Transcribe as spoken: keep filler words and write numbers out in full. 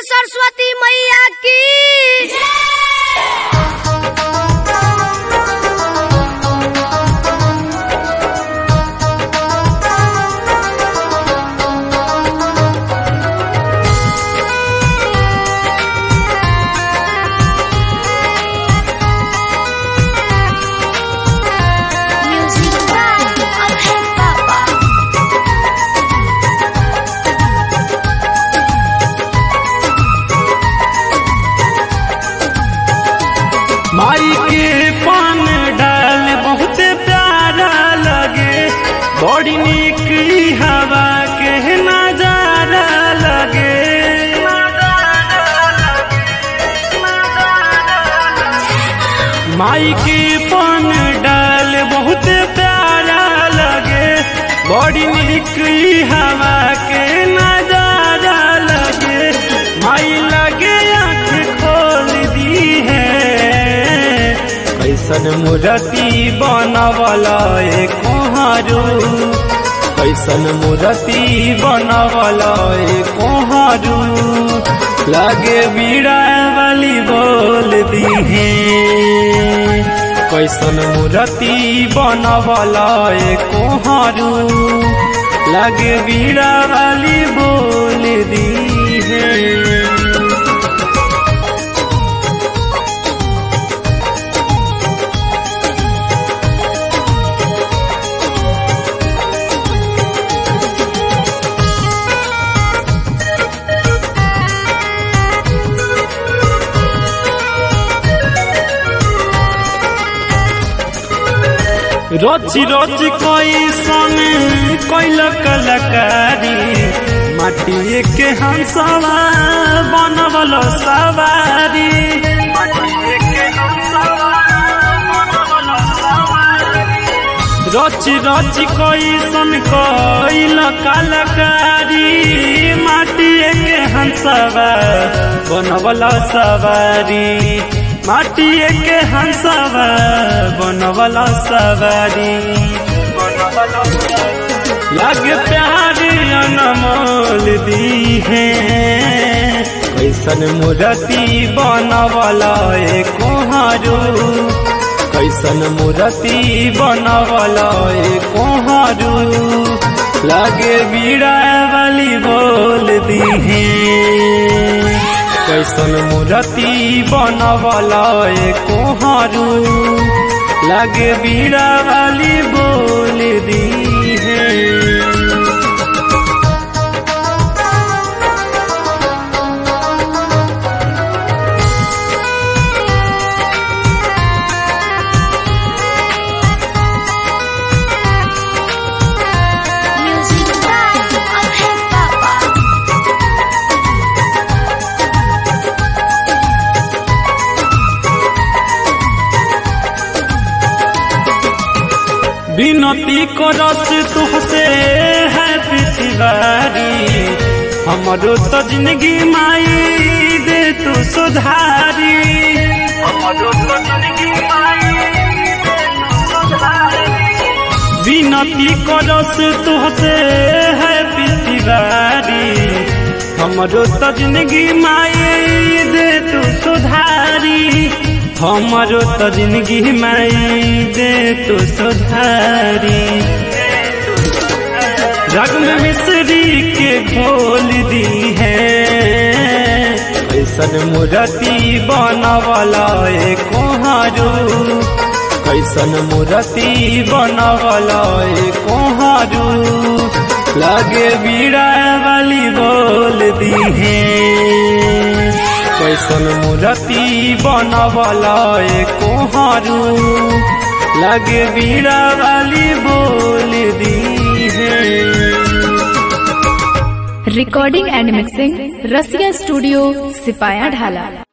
सरस्वती मैया की माई के पान डाल बहुत प्यारा लगे, बड़ी निक हवा के नजारा लगे। माई के पान डाल बहुत प्यारा लगे, बड़ी निक हवा के नजारा लगे। माई लगे आँख खोल दी है, कैसन मूर्ति बनवला ए कोहारू, कैसन मूर्ति बनवला ए कोहारू। लागे बीड़ा वाली बोल दी है, कैसन मूर्ति बनवला ए कोहारू। लागे बीड़ा वाली बोल दी है। रोची रोची कोई सन कोइल कलाकारी, माटी के हंसवा बनवल सवारी। रोची रोची कोई सन कोइल कलाकारी, माटी के हंसवा बनवल सवारी। माटी के हंसवा बनवला सवारी। लग प्यार अनमोल दी है, कैसन मूर्ति बनवला ए कोहारू। कैसन मूर्ति बनवला ए कोहारू। लगे बीड़ा वाली बोल दी है, कैसन मूर्ति बनवला ए कोहारू। लागे बीड़ा वाली बोल दी है। विनती करस तुहसे है पिछवारी, हमरो तो जिंदगी माई दे तू सुधारी। हमरो तो जिंदगी माई दे तू सुधारी। विनती करस तुहसे है पिछवारी, हमरो तो जिंदगी माई दे तू सुधारी। हमारो तो जिंदगी माई दे तो सुधारी। रग में मिश्री के घोल दी है, कैसन मूर्ति बनवला ए कोहारू। कैसन मूर्ति बनवला ए कोहारू। लागे बीड़ा वाली बोल दी है, कैसन मूर्ति बनवला ए कोहारू। लागे बीड़ा वाली बोल दी है। Recording and mixing Rasiya studio सिपाया ढाला।